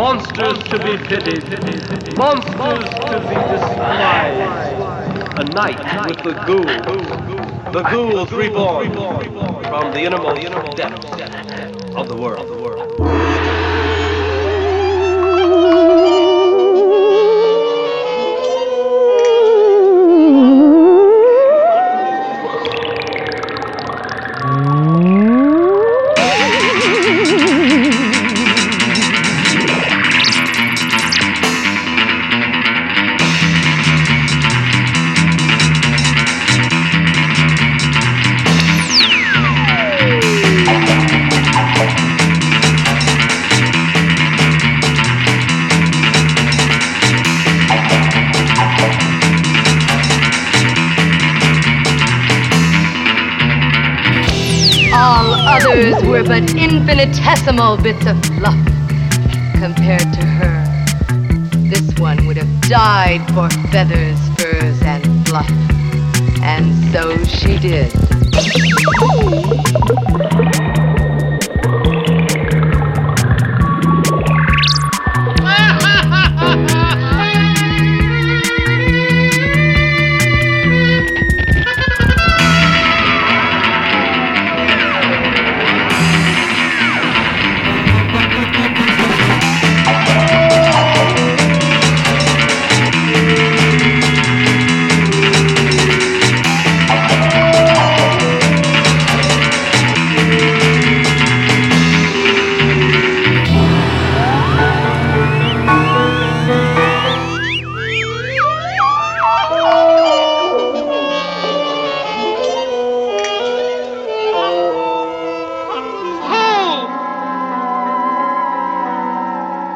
monsters to be pitied, monsters to be despised. A night with the ghouls reborn from the innermost depths of the world. Others were but infinitesimal bits of fluff compared to her. This one would have died for feathers, furs, and fluff. And so she did.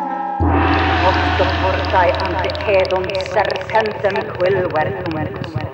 Portai ante edum serpentem quilver numerus.